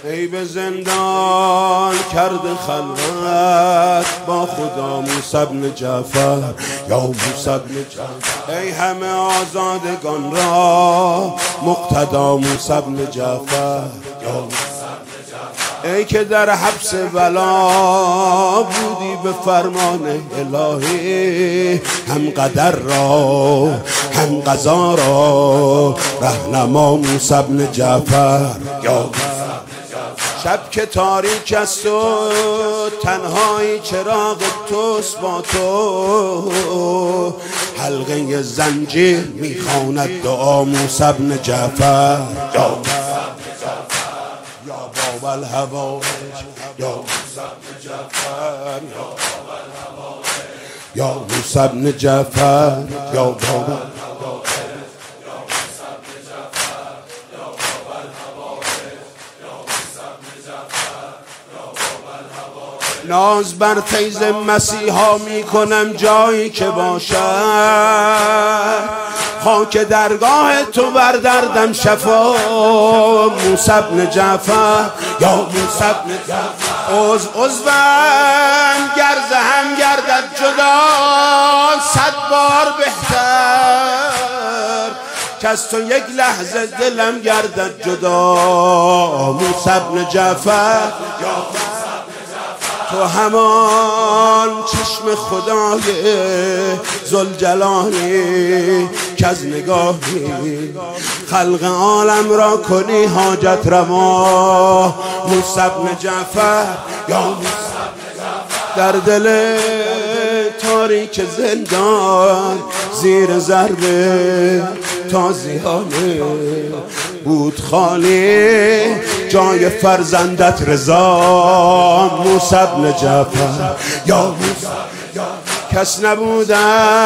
ای به زندان کرده خلوت با خدا موسی بن جعفر یا موسی بن جعفر. ای همه آزادگان را مقتدا موسی بن جعفر یا موسی بن جعفر. ای که در حبس بلا بودی به فرمان الهی، هم قدر را هم قضا را رهنما موسی بن جعفر یا شب که تاریک است و تنهایی چراغ توست با تو، حلقه زنجیر میخواند دعا موسی بن جعفر یا باب الهوایج یا موسی بن جعفر یا موسی بن جعفر یا باب ناز بر فیض مسیحا میکنم جایی که باشد، خاک درگاه تو بر دردم شفا موسی بن جعفر یا موسی بن جعفر. عضوم گر ز هم گردد جدا 100 بار بهتر، که از تو یک لحظه دلم گردد جدا موسی بن جعفر یا تو همان چشم خدای ذوالجلالی که از نگاهی خلق عالم را کنی حاجت روا موسی بن جعفر یا موسی بن جعفر. در دل تاریک زندان زیر ضرب تازیانه بود خالی جای فرزندت رضا موسی بن جعفر یا موسی. کس نبوده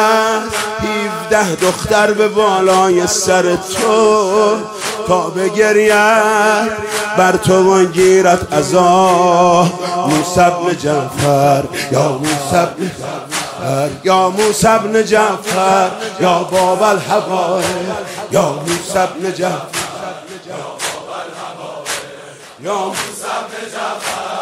17 دختر به بالای سر تو تا بگرید بر تو و گیرت عذاب موسی بن جعفر یا موسی بن جعفر یا موسی بن جعفر یا باب الهوایج یا موسی بن جعفر یا موسی بن جعفر.